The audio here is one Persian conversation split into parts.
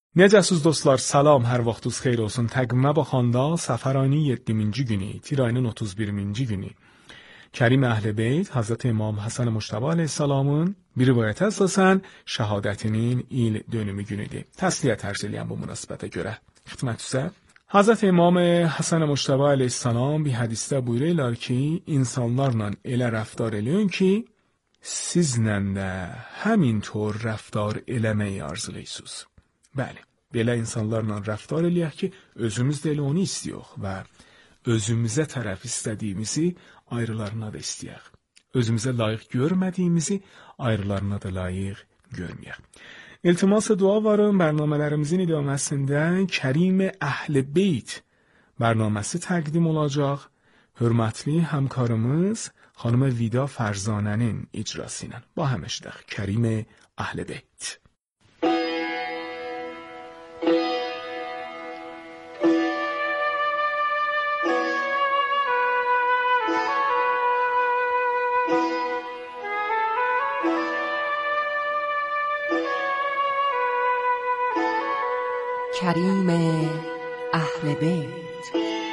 Necəsiz dostlar, salam, hər vaxtınız xeyir olsun. Təqvimə baxanda Səfərayının 7-ci günü, Tir ayının 31-ci günü Kərim Əhl-Beyt Hazreti İmam Həsən Mujtəba əleyhissalamın bir rivayətə əsasən şəhadətinin il dönümü günüdür. Təsliyyət ərz eləyən bu münasibətə görə xidmət üzrə Hazreti İmam Həsən Mujtəba əleyhissalam bir hədisdə buyururlar ki, insanlarla elə rəftar eləyin ki, sizlə də həmintor rəftar eləməyi arzulayırsınız. Bəli, belə insanlarla rəftar eləyək ki, özümüz də elə onu istəyirik və özümüzə tərəf istədiyimizi ayrılarına da istəyək. Özümüzə layiq görmədiyimizi ayrılarına da layiq görməyək. İltimas dua varım, bərnamələrimizin idaməsində Kərim Əhl-Beyt bərnaməsi təqdim olacaq. Hörmətli həmkarımız xanım Vida Fərzanənin icrası ilə. Ba هم eşidək Kərim Əhl-Beyt. کریم اهل بیت.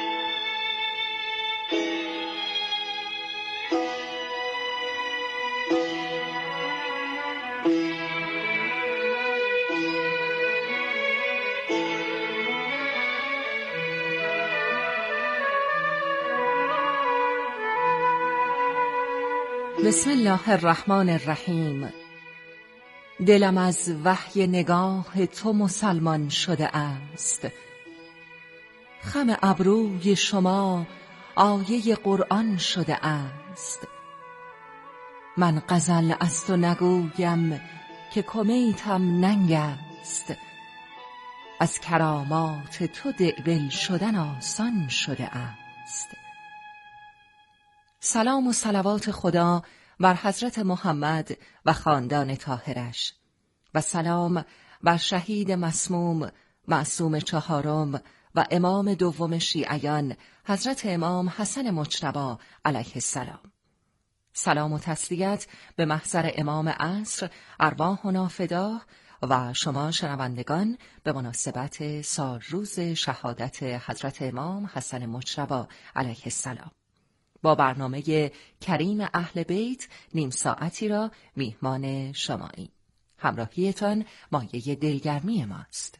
بسم الله الرحمن الرحیم. دلم از وحی نگاه تو مسلمان شده است، خم ابروی شما آیه قرآن شده است. من غزل از تو نگویم که کمیتم ننگ است، از کرامات تو دل شدن آسان شده است. سلام و صلوات خدا بر حضرت محمد و خاندان طاهرش و سلام بر شهید مسموم معصوم چهارم و امام دوم شیعیان حضرت امام حسن مجتبی علیه السلام. سلام و تسلیت به محضر امام عصر ارواحنا فداه و شما شنوندگان به مناسبت سالروز شهادت حضرت امام حسن مجتبی علیه السلام. با برنامه کریم اهل بیت نیم ساعتی را میهمان شماییم. همراهیتان مایه دلگرمی ماست.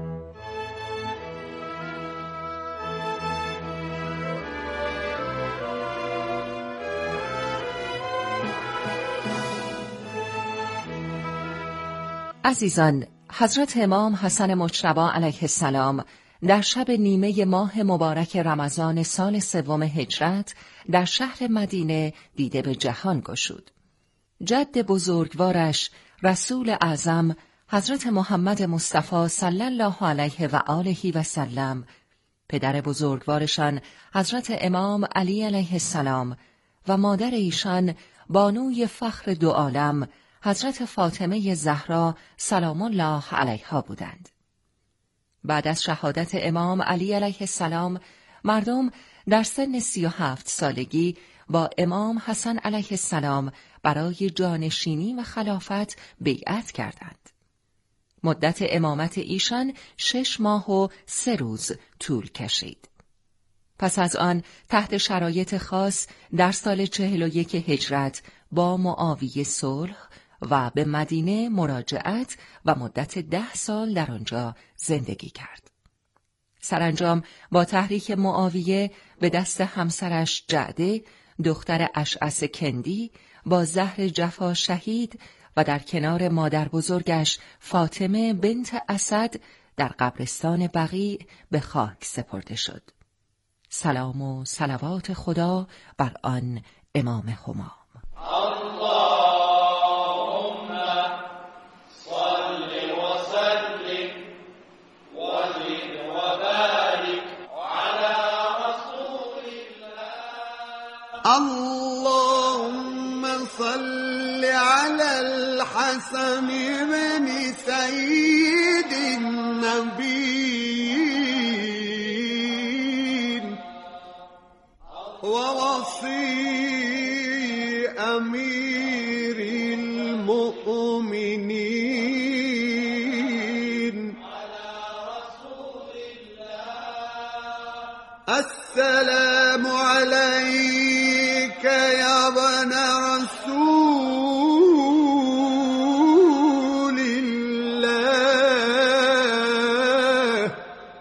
عزیزان، حضرت امام حسن مجتبی علیه السلام در شب نیمه ماه مبارک رمضان سال 3 هجرت در شهر مدینه دیده به جهان گشود. جد بزرگوارش رسول اعظم حضرت محمد مصطفی صلی الله علیه و آله و سلم، پدر بزرگوارشان حضرت امام علی علیه السلام و مادر ایشان بانوی فخر دو عالم حضرت فاطمه زهرا سلام الله علیها بودند. بعد از شهادت امام علی علیه السلام مردم در سن 37 سالگی با امام حسن علیه السلام برای جانشینی و خلافت بیعت کردند. مدت امامت ایشان 6 ماه و 3 روز طول کشید. پس از آن تحت شرایط خاص در سال 41 هجرت با معاویه صلح و به مدینه مراجعت و مدت 10 سال در آنجا زندگی کرد. سرانجام با تحریک معاویه به دست همسرش جعده دختر اشعث کندی با زهر جفا شهید و در کنار مادر بزرگش فاطمه بنت اسد در قبرستان بقیع به خاک سپرده شد. سلام و صلوات خدا بر آن امام همام. اللهم صل على الحسن بن سيد النبيين ووصي أمير المؤمنين السلام عليك يا ابن رسول الله.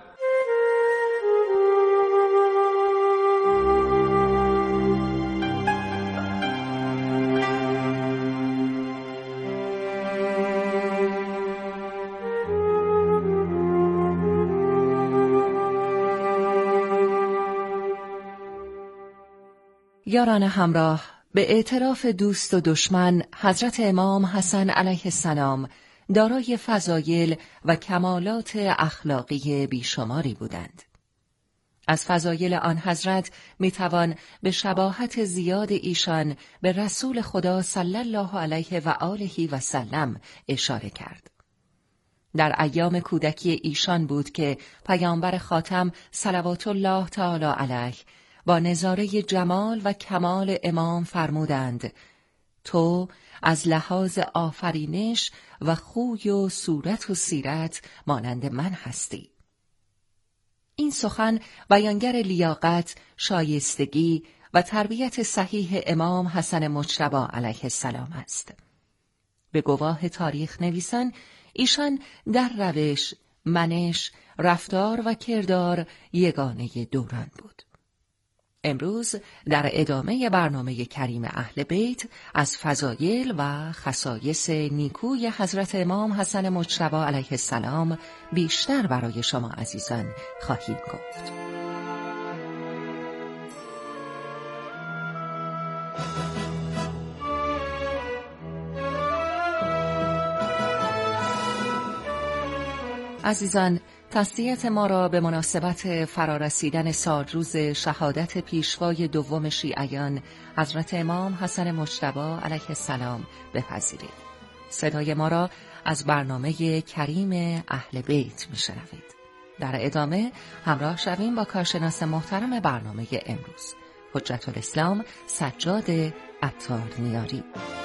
یاران همراه، به اعتراف دوست و دشمن، حضرت امام حسن علیه السلام دارای فضایل و کمالات اخلاقی بیشماری بودند. از فضایل آن حضرت میتوان به شباهت زیاد ایشان به رسول خدا صلی الله علیه و آله و سلم اشاره کرد. در ایام کودکی ایشان بود که پیامبر خاتم صلوات الله تعالی علیه با نظاره جمال و کمال امام فرمودند: تو از لحاظ آفرینش و خوی و صورت و سیرت مانند من هستی. این سخن بیانگر لیاقت، شایستگی و تربیت صحیح امام حسن مجتبی علیه السلام است. به گواه تاریخ نویسان، ایشان در روش، منش، رفتار و کردار یگانه دوران بود. امروز در ادامه برنامه کریم اهل بیت از فضایل و خصایص نیکوی حضرت امام حسن مجتبی علیه السلام بیشتر برای شما عزیزان خواهیم گفت. عزیزان، تسلیت ما را به مناسبت فرارسیدن سالروز شهادت پیشوای دوم شیعیان حضرت امام حسن مجتبی علیه السلام بپذیرید. صدای ما را از برنامه کریم اهل بیت میشنوید. در ادامه همراه شویم با کارشناس محترم برنامه امروز، حجت الاسلام سجاد عطار نیاری.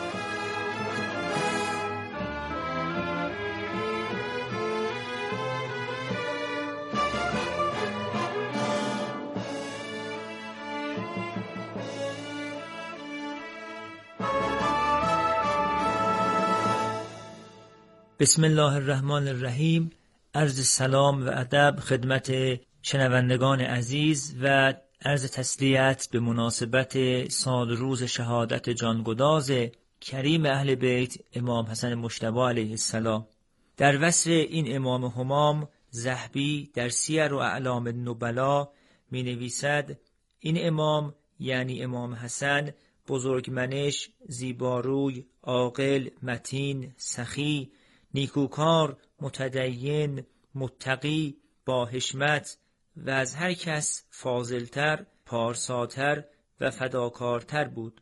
بسم الله الرحمن الرحیم. عرض سلام و ادب خدمت شنوندگان عزیز و عرض تسلیت به مناسبت سالروز شهادت جانگداز کریم اهل بیت امام حسن مجتبی علیه السلام. در وصف این امام همام، ذهبی در سیر و اعلام النبلا می نویسد: این امام یعنی امام حسن بزرگمنش، زیباروی، عاقل، متین، سخی، نیکوکار، متدین، متقی، با حشمت و از هر کس فاضلتر، پارساتر و فداکارتر بود.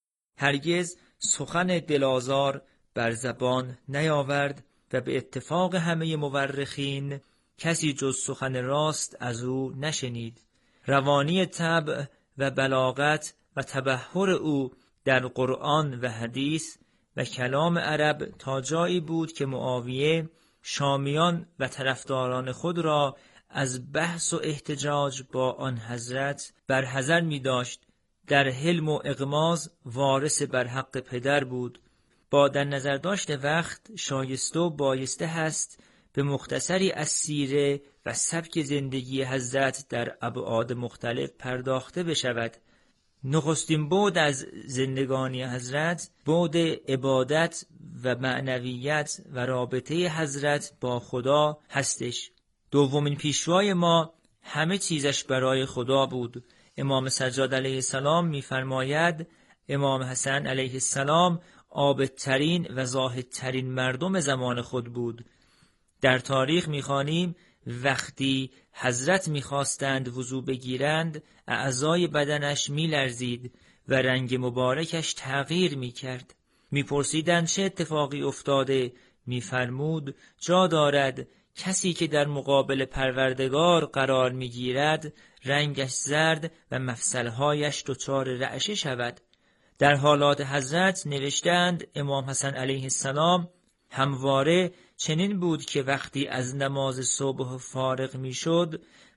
هرگز سخن دلازار بر زبان نیاورد و به اتفاق همه مورخین کسی جز سخن راست از او نشنید. روانی طبع و بلاغت و تبحر او در قرآن و حدیث و کلام عرب تا جایی بود که معاویه شامیان و طرفداران خود را از بحث و احتجاج با آن حضرت برحذر می داشت. در حلم و اغماض وارث بر حق پدر بود. با در نظر داشت وقت شایسته و بایسته هست به مختصری از سیره و سبک زندگی حضرت در ابعاد مختلف پرداخته بشود. نخستین بعد از زندگانی حضرت بعد عبادت و معنویت و رابطه حضرت با خدا هستش. دومین پیشوای ما همه چیزش برای خدا بود. امام سجاد علیه السلام می‌فرماید امام حسن علیه السلام عابدترین و زاهدترین مردم زمان خود بود. در تاریخ می‌خوانیم وقتی حضرت می‌خواستند وضو بگیرند اعضای بدنش می‌لرزید و رنگ مبارکش تغییر می‌کرد. می‌پرسیدند چه اتفاقی افتاده؟ می‌فرمود جا دارد کسی که در مقابل پروردگار قرار می‌گیرد رنگش زرد و مفصل‌هایش دچار رعشه شود. در حالات حضرت نوشتند امام حسن علیه السلام همواره چنین بود که وقتی از نماز صبح فارغ میشد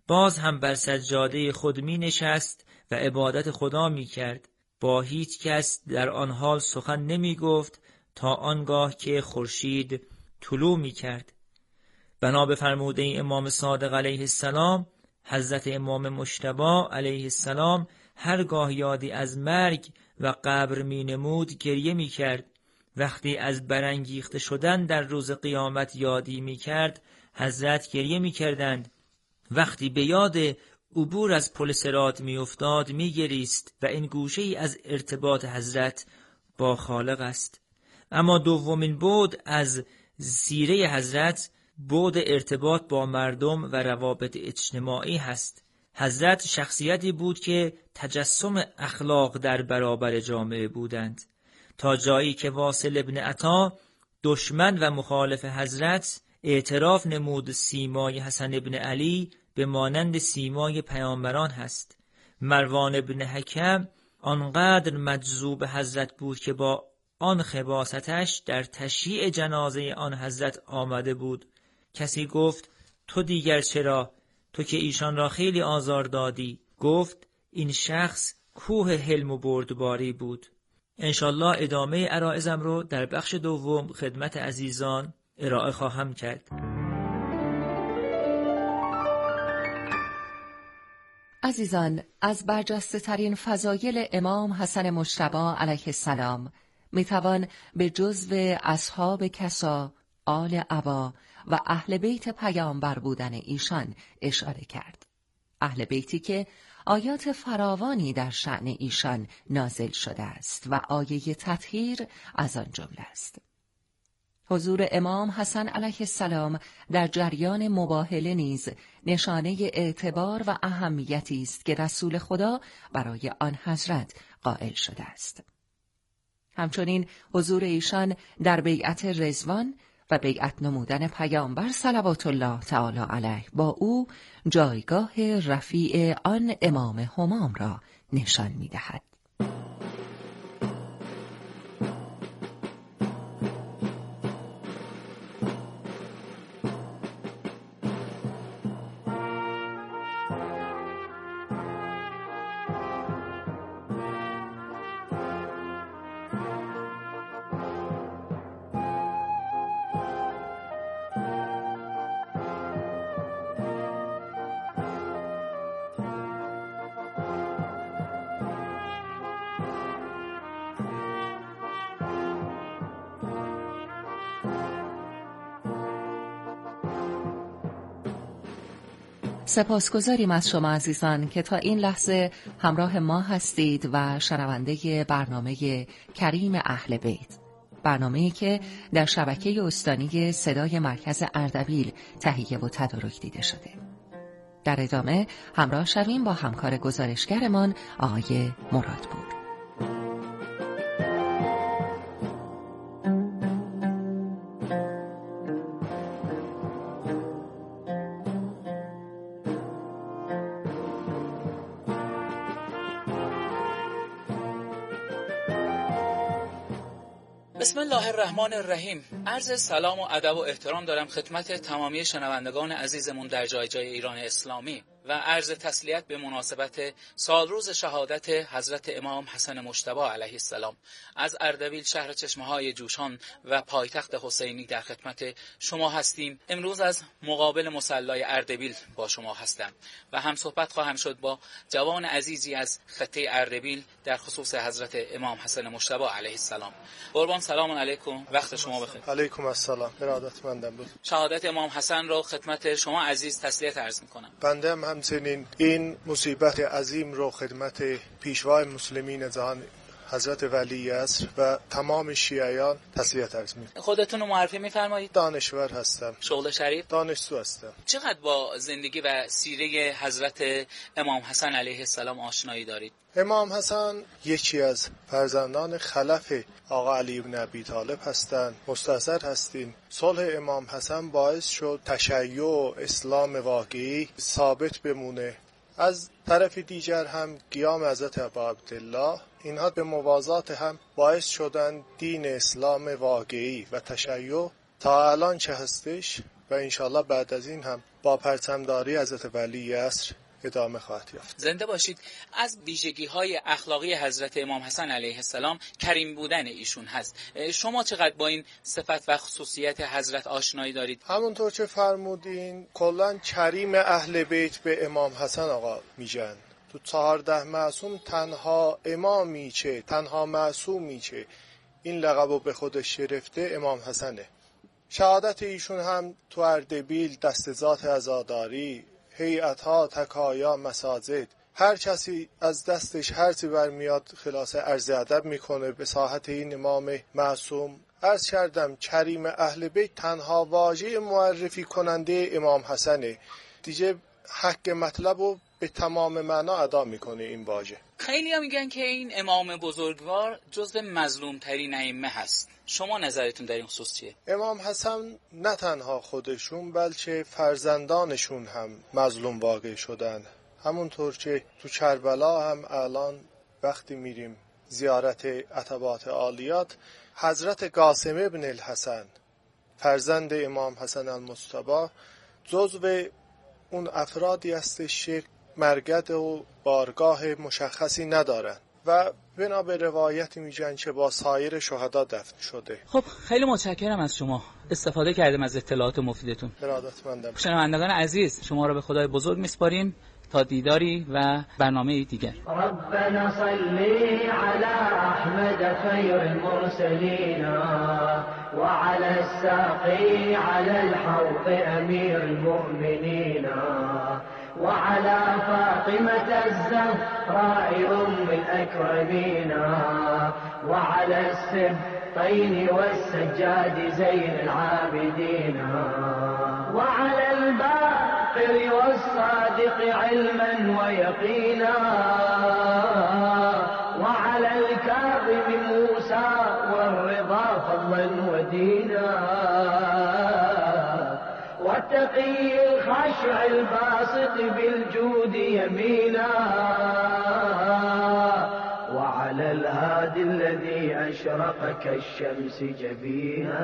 باز هم بر سجاده خود می نشست و عبادت خدا می کرد. با هیچ کس در آن حال سخن نمی گفت تا آنگاه که خورشید طلوع می کرد. بنا به فرموده امام صادق علیه السلام، حضرت امام مجتبی علیه السلام هرگاه یادی از مرگ و قبر می نمود گریه می کرد. وقتی از برانگیخته شدن در روز قیامت یادی می کرد، حضرت گریه می کردند. وقتی به یاد عبور از پل صراط می افتاد می گریست و این گوشه ای از ارتباط حضرت با خالق است. اما دومین بعد از سیره حضرت بعد ارتباط با مردم و روابط اجتماعی هست. حضرت شخصیتی بود که تجسم اخلاق در برابر جامعه بودند، تا جایی که واصل ابن عطا دشمن و مخالف حضرت اعتراف نمود سیمای حسن ابن علی به مانند سیمای پیامبران هست. مروان ابن حکم آنقدر مجذوب حضرت بود که با آن خباستش در تشییع جنازه آن حضرت آمده بود. کسی گفت تو دیگر چرا؟ تو که ایشان را خیلی آزار دادی. گفت این شخص کوه حلم و بردباری بود. انشالله ادامه عرایضم رو در بخش دوم خدمت عزیزان ارائه خواهم کرد. عزیزان، از برجسته ترین فضایل امام حسن مجتبی علیه السلام میتوان به جزو اصحاب کسا، آل عبا و اهل بیت پیامبر بودن ایشان اشاره کرد. اهل بیتی که آیات فراوانی در شأن ایشان نازل شده است و آیه تطهیر از آن جمله است. حضور امام حسن علیه السلام در جریان مباهله نیز نشانه اعتبار و اهمیتی است که رسول خدا برای آن حضرت قائل شده است. همچنین حضور ایشان در بیعت رضوان و بیعت نمودن پیامبر صلوات الله تعالی علیه با او جایگاه رفیع آن امام همام را نشان می‌دهد. سپاسگزاریم از شما عزیزان که تا این لحظه همراه ما هستید و شنونده برنامه کریم اهل بیت، برنامه‌ای که در شبکه استانی صدای مرکز اردبیل تهیه و تدارک دیده شده. در ادامه همراه شویم با همکار گزارشگرمان آقای مرادپور. بسم الله الرحمن الرحیم. عرض سلام و ادب و احترام دارم خدمت تمامی شنوندگان عزیزمون در جای جای ایران اسلامی و عرض تسلیت به مناسبت سالروز شهادت حضرت امام حسن مجتبی علیه السلام. از اردبیل شهر چشمه‌های جوشان و پایتخت حسینی در خدمت شما هستیم. امروز از مقابل مصلی اردبیل با شما هستم و هم صحبت خواهم شد با جوان عزیزی از خطه اردبیل در خصوص حضرت امام حسن مجتبی علیه السلام. قربان سلام علیکم، وقت شما بخیر. علیکم السلام، ارادتمندم بود. شهادت امام حسن رو خدمت شما عزیز تسلیت عرض می‌کنم. بنده همچنین این مصیبت عظیم رو خدمت پیشوای مسلمین جهان حضرت ولی عصر و تمام شیعیان تسلیت عرض می‌کنم. خودتون رو معرفی می‌فرمایید؟ دانشور هستم. شغل شریف؟ دانشجو هستم. چقدر با زندگی و سیره حضرت امام حسن علیه السلام آشنایی دارید؟ امام حسن یکی از فرزندان خلف آقا علی بن ابی طالب هستند. مستحضر هستیم صلح امام حسن باعث شد تشیع و اسلام واقعی ثابت بمونه. از طرف دیگر هم قیام حضرت ابا عبدالله، اینها به موازات هم باعث شدن دین اسلام واقعی و تشیع تا الان چه هستش و انشالله بعد از این هم با پرچمداری حضرت ولی عصر ادامه خواهد یافت. زنده باشید. از ویژگی‌های اخلاقی حضرت امام حسن علیه السلام کریم بودن ایشون هست. شما چقدر با این صفت و خصوصیت حضرت آشنایی دارید؟ همونطور که فرمودین کلاً کریم اهل بیت به امام حسن آقا میگن. تو 14 معصوم تنها امامی چه، تنها معصومی چه این لقبو به خودش گرفته امام حسنه. شهادت ایشون هم تو اردبیل، دست ذات عزاداری، هیئت‌ها، تکایا، مساجد، هر کسی از دستش هر چی برمیاد خلاصه عرض ادب میکنه به ساحت این امام معصوم. عرض کردم کریم اهل بیت تنها واژه معرفی کننده امام حسنه، دیگه حق مطلبو به تمام معنا ادا میکنه این واژه. خیلی ها میگن که این امام بزرگوار جزو مظلوم ترین ائمه هست. شما نظرتون در این خصوص چیه؟ امام حسن نه تنها خودشون بلکه فرزندانشون هم مظلوم واقع شدن. همونطور که تو کربلا هم الان وقتی میریم زیارت عتبات عالیات، حضرت قاسم ابن الحسن فرزند امام حسن المجتبی جزو اون افرادی هستش که مرگد و بارگاه مشخصی ندارن و بنا به روایتی میگن که با سایر شهدا دفن شده. خب خیلی متشکرم از شما، استفاده کردم از اطلاعات مفیدتون. ارادتمندم. شنوندگان عزیز، شما را به خدای بزرگ میسپاریم تا دیداری و برنامه دیگر. ربنا صلی علی احمد خیر المرسلین و علی الساقی علی الحوض امیر المؤمنین وعلى فاطمة الزهراء أم الأكرمين وعلى السبطين والسجاد زين العابدين وعلى الباقر والصادق علما ويقينا وعلى الكاظم موسى والرضا فضلا ودينا والتقي الخاشع الباسط بالجود يمينا وعلى الهادي الذي أشرق كالشمس جبينا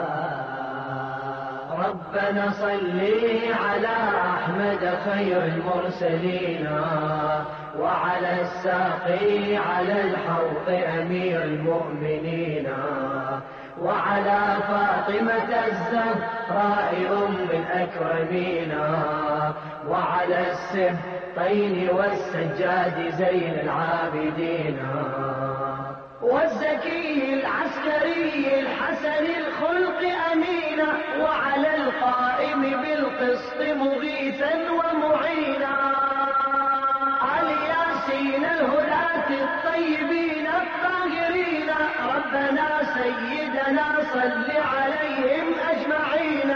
ربنا صل على أحمد خير المرسلين وعلى الساقي على الحوض أمير المؤمنين وعلى فاطمة الزهراء أم الأكرمين وعلى السبطين والسجاد زين العابدين والزكي العسكري الحسن الخلق أمينا وعلى القائم بالقسط مغيثا ومعينا الياسين الهداة الطيبين الطاهرين ربنا سيدنا صل عليهم أجمعين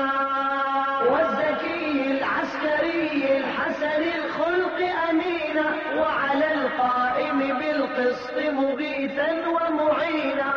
والزكي العسكري الحسن الخلق أمينا وعلى القائم بالقسط مغيثا ومعينا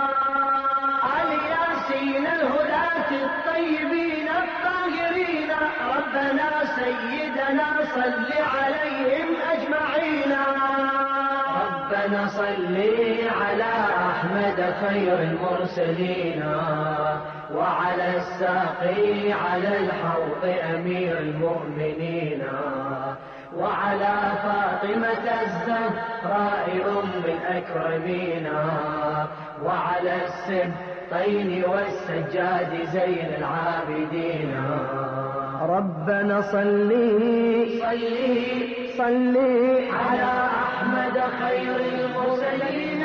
الياسين الهداة الطيبين الطاهرين ربنا سيدنا صل عليهم أجمعين ربنا صل على أحمد خير المرسلين وعلى الساقي على الحوض أمير المؤمنين وعلى فاطمة الزهراء أم الأكرمين وعلى السبطين والسجاد زين العابدين ربنا صلي على أحمد خير المرسلين.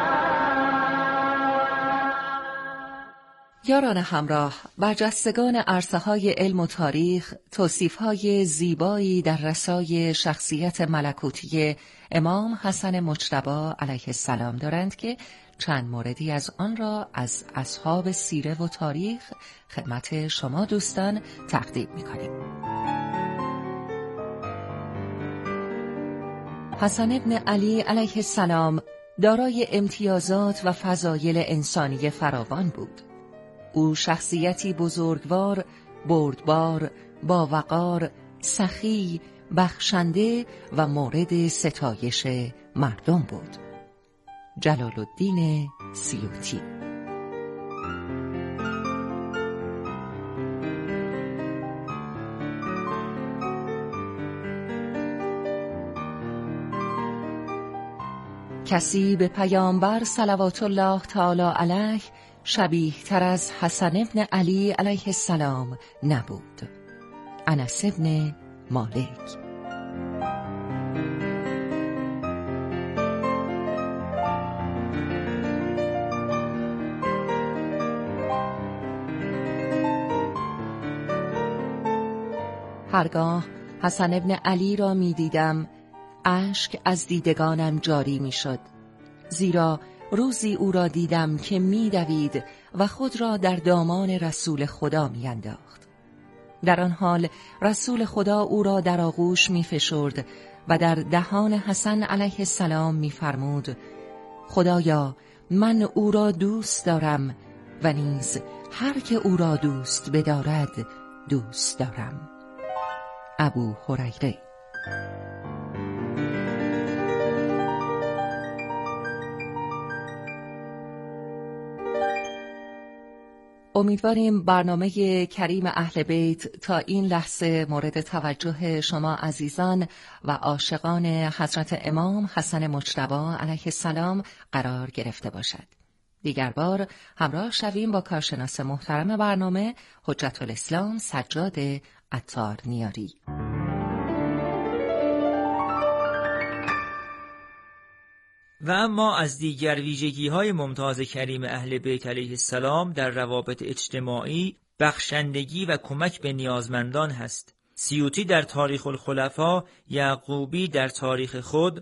یاران همراه، برجستگان عرصه‌های علم و تاریخ توصیف‌های زیبایی در رسای شخصیت ملکوتی امام حسن مجتبی علیه السلام دارند که چند موردی از آن را از اصحاب سیره و تاریخ خدمت شما دوستان تقدیم می‌کنیم. حسن ابن علی علیه السلام دارای امتیازات و فضایل انسانی فراوان بود. او شخصیتی بزرگوار، بردبار، با وقار، سخی، بخشنده و مورد ستایش مردم بود. جلال الدین سیوطی. کسی به پیامبر صلوات الله تعالی علیه شبیه تر از حسن ابن علی علیه السلام نبود. انس ابن مالک. هرگاه حسن ابن علی را می دیدم، اشک از دیدگانم جاری می شد، زیرا روزی او را دیدم که می دوید و خود را در دامان رسول خدا می انداخت. در آن حال رسول خدا او را در آغوش می فشرد و در دهان حسن علیه السلام می فرمود: خدایا، من او را دوست دارم و نیز هر که او را دوست بدارد دوست دارم. ابو هریره. امیدواریم برنامه کریم اهل بیت تا این لحظه مورد توجه شما عزیزان و عاشقان حضرت امام حسن مجتبی علیه السلام قرار گرفته باشد. دیگر بار همراه شویم با کارشناس محترم برنامه حجت الاسلام سجاد عطار نیاری. و اما از دیگر ویژگی‌های ممتاز کریم اهل بیت علیه السلام در روابط اجتماعی بخشندگی و کمک به نیازمندان هست. سیوطی در تاریخ الخلفاء، یعقوبی در تاریخ خود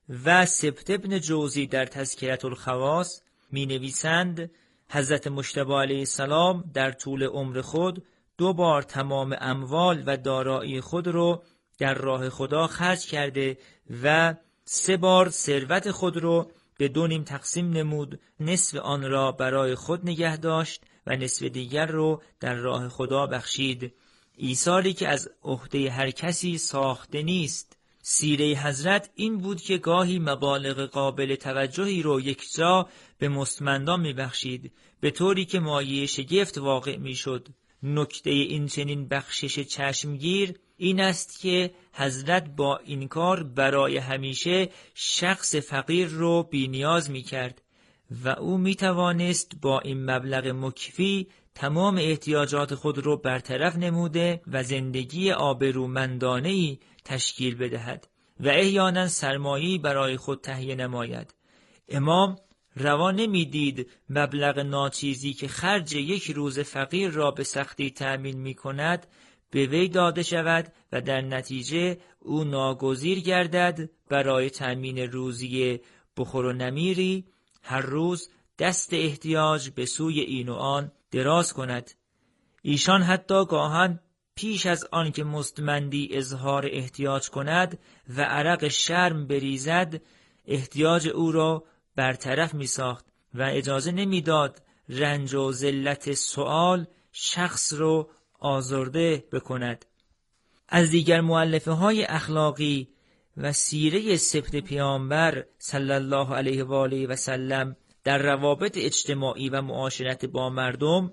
و سبط ابن جوزی در تذکرة الخواص می نویسند حضرت مجتبی علیه السلام در طول عمر خود 2 بار تمام اموال و دارایی خود رو در راه خدا خرج کرده و 3 بار ثروت خود رو به 2 نیم تقسیم نمود، نصف آن را برای خود نگه داشت و نصف دیگر رو در راه خدا بخشید. ایثاری که از عهده هر کسی ساخته نیست. سیره حضرت این بود که گاهی مبالغ قابل توجهی رو یکجا به مستمندان میبخشید، به طوری که مایه شگفت واقع میشد. نکته این چنین بخشش چشمگیر این است که حضرت با این کار برای همیشه شخص فقیر رو بی نیاز می کرد و او می توانست با این مبلغ مکفی تمام احتیاجات خود رو برطرف نموده و زندگی آبرومندانه‌ای تشکیل بدهد و احیانا سرمایه‌ای برای خود تهیه نماید. امام روا نمی‌دید مبلغ ناچیزی که خرج 1 روز فقیر را به سختی تأمین می‌کند به وی داده شود و در نتیجه او ناگزیر گردد برای تأمین روزی بخور و نمیری هر روز دست احتیاج به سوی این و آن دراز کند. ایشان حتی گاهن پیش از آن که مستمندی اظهار احتیاج کند و عرق شرم بریزد احتیاج او را برطرف می ساخت و اجازه نمی داد رنج و ذلت سؤال شخص رو آزرده بکند. از دیگر مؤلفه های اخلاقی و سیره سبط پیامبر صلی الله علیه و آله و سلم در روابط اجتماعی و معاشرت با مردم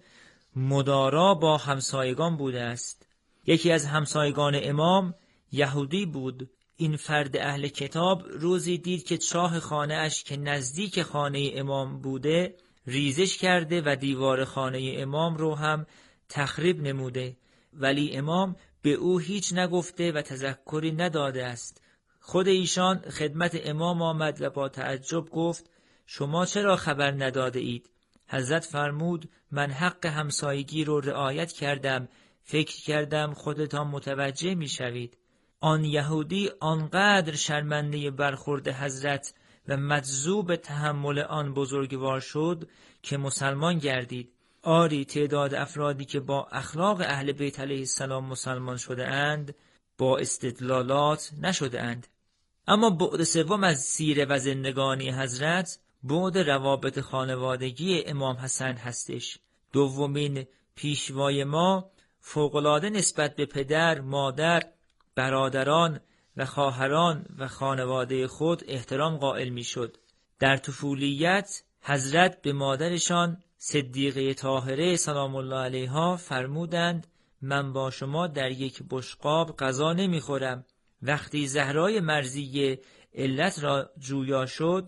مدارا با همسایگان بوده است. یکی از همسایگان امام یهودی بود. این فرد اهل کتاب روزی دید که چاه خانه اش که نزدیک خانه امام بوده ریزش کرده و دیوار خانه امام رو هم تخریب نموده، ولی امام به او هیچ نگفته و تذکری نداده است. خود ایشان خدمت امام آمد و با تعجب گفت شما چرا خبر نداده اید؟ حضرت فرمود من حق همسایگی رو رعایت کردم، فکر کردم خودتان متوجه می شوید. آن یهودی آنقدر شرمنده برخورد حضرت و مجذوب تحمل آن بزرگوار شد که مسلمان گردید. آری تعداد افرادی که با اخلاق اهل بیت علیه السلام مسلمان شده اند با استدلالات نشده اند. اما بعد سوم از سیره و زندگانی حضرت بعد روابط خانوادگی امام حسن هستش. دومین پیشوای ما فوق‌العاده نسبت به پدر، مادر، برادران و خواهران و خانواده خود احترام قائل می شد. در طفولیت حضرت به مادرشان صدیقه طاهره سلام الله علیها فرمودند من با شما در یک بشقاب غذا نمی خورم. وقتی زهرای مرضیه علت را جویا شد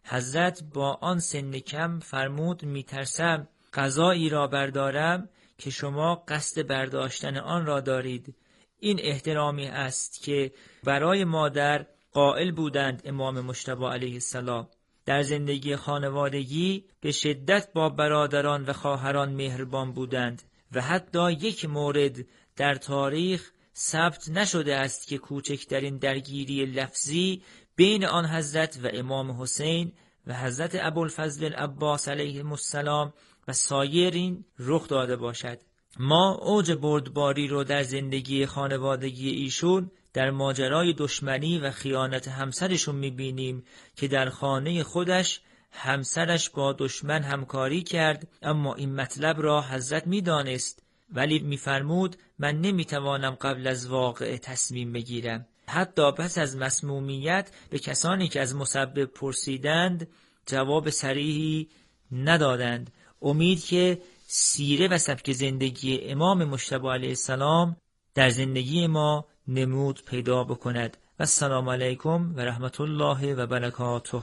حضرت با آن سن کم فرمود میترسم قضایی را بردارم که شما قصد برداشتن آن را دارید. این احترامی است که برای مادر قائل بودند امام مجتبی علیه السلام. در زندگی خانوادگی به شدت با برادران و خواهران مهربان بودند و حتی یک مورد در تاریخ ثبت نشده است که کوچکترین درگیری لفظی بین آن حضرت و امام حسین و حضرت ابوالفضل العباس علیهم السلام و سایرین رخ داده باشد. ما اوج بردباری رو در زندگی خانوادگی ایشون در ماجرای دشمنی و خیانت همسرشون میبینیم که در خانه خودش همسرش با دشمن همکاری کرد، اما این مطلب را حضرت میدانست ولی میفرمود من نمیتوانم قبل از واقعه تصمیم بگیرم. حتی پس از مسمومیت به کسانی که از مسبب پرسیدند جواب صریحی ندادند. امید که سیره و سبک زندگی امام مجتبی علیه السلام در زندگی ما نمود پیدا بکند. و السلام علیکم و رحمت الله و برکاته.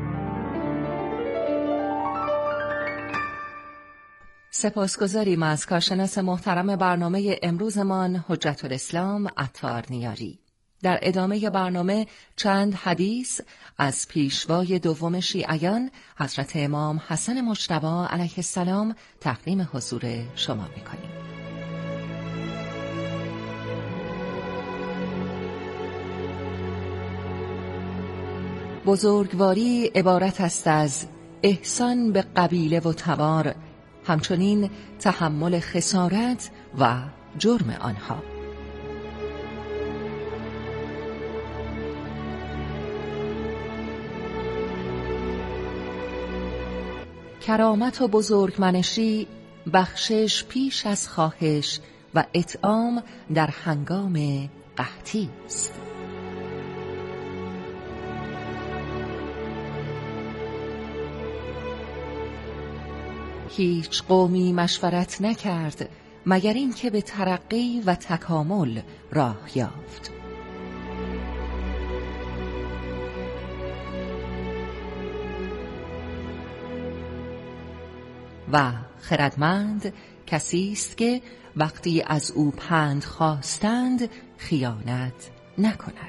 سپاسگزاریم از کارشناس محترم برنامه امروزمان حجت الاسلام عطار نیاری. در ادامه برنامه چند حدیث از پیشوای دوم شیعیان حضرت امام حسن مجتبی علیه السلام تقدیم حضور شما می‌کنیم. بزرگواری عبارت است از احسان به قبیله و تبار، همچنین تحمل خسارت و جرم آنها. کرامت و بزرگمنشی بخشش پیش از خواهش و اطعام در هنگام قحطی است. هیچ قومی مشورت نکرد مگر این که به ترقی و تکامل راه یافت. و خردمند کسی است که وقتی از او پند خواستند خیانت نکند.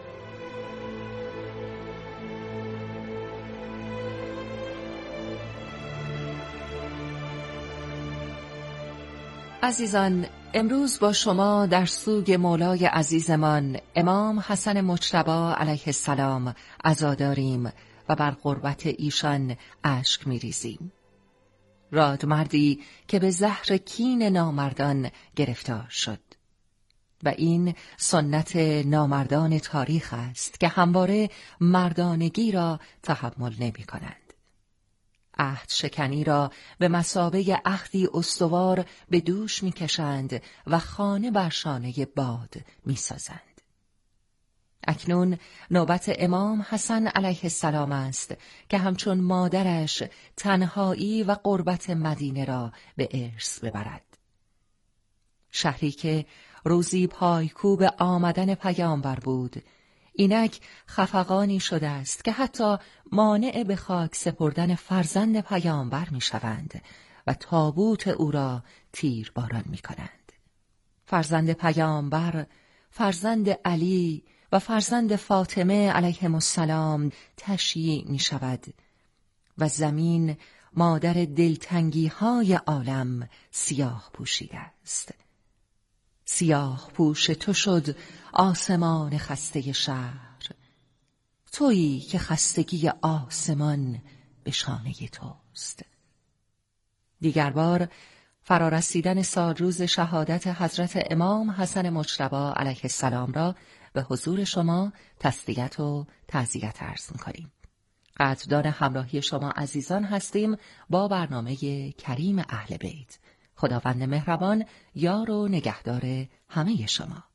عزیزان، امروز با شما در سوگ مولای عزیزمان امام حسن مجتبی علیه السلام عزاداریم و بر قربت ایشان اشک می‌ریزیم. رادمردی که به زهر کین نامردان گرفتار شد و این سنت نامردان تاریخ است که همواره مردانگی را تحمل نمی‌کنند. عهد شکنی را به مثابه عهدی استوار به دوش می‌کشند و خانه بر شانه باد می‌سازند. اکنون نوبت امام حسن علیه السلام است که همچون مادرش تنهایی و غربت مدینه را به ارث ببرد. شهری که روزی پایکوب آمدن پیامبر بود، اینک خفقانی شده است که حتی مانع به خاک سپردن فرزند پیامبر می‌شوند و تابوت او را تیرباران می‌کنند. فرزند پیامبر، فرزند علی و فرزند فاطمه علیهم السلام تشییع می شود و زمین مادر دلتنگی‌های عالم سیاه پوشیده است. سیاه پوش تو شد آسمان خسته شهر، تویی که خستگی آسمان به شانه توست. دیگر بار فرارسیدن سالروز شهادت حضرت امام حسن مجتبی علیه السلام را به حضور شما تسلیت و تعزیت عرض می‌کنیم. قدردان همراهی شما عزیزان هستیم با برنامه کریم اهل بیت. خداوند مهربان یار و نگهدار همه شما.